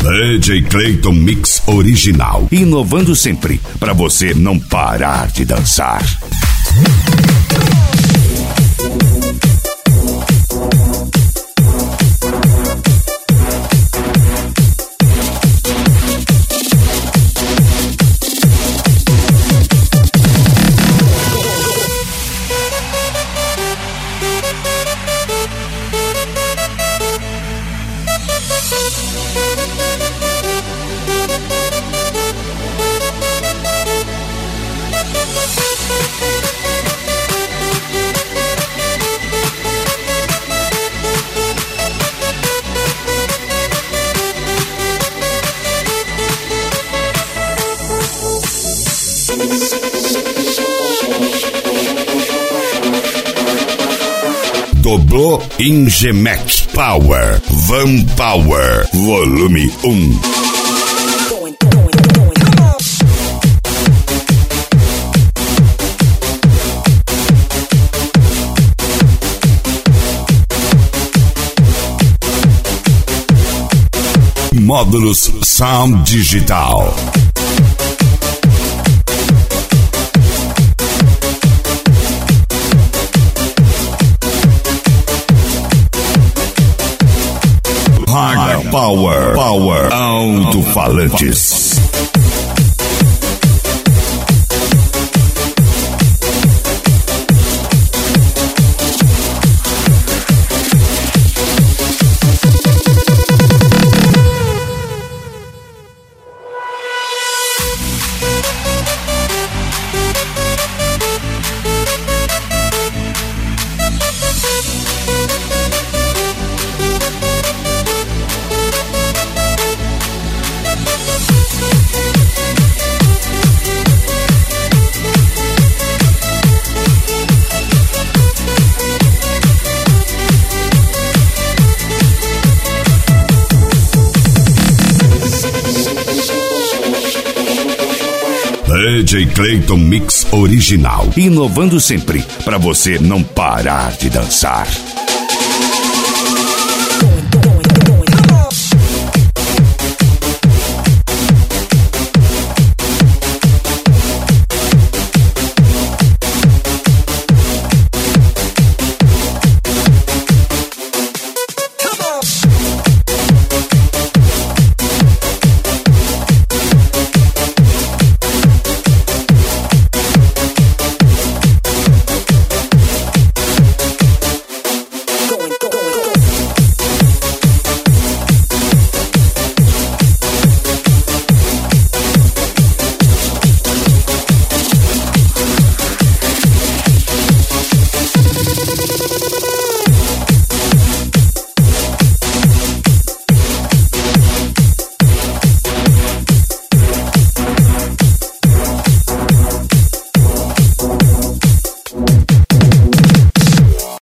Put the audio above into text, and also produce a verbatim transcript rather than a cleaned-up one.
D J Clayton Mix original. Inovando sempre, pra você não parar de dançar. Doblô Ingemec Power Van Power Volume um. Módulos Sound Digital. Hard Power Power Alto-falantes. D J Clayton Mix original. Inovando sempre, pra você não parar de dançar.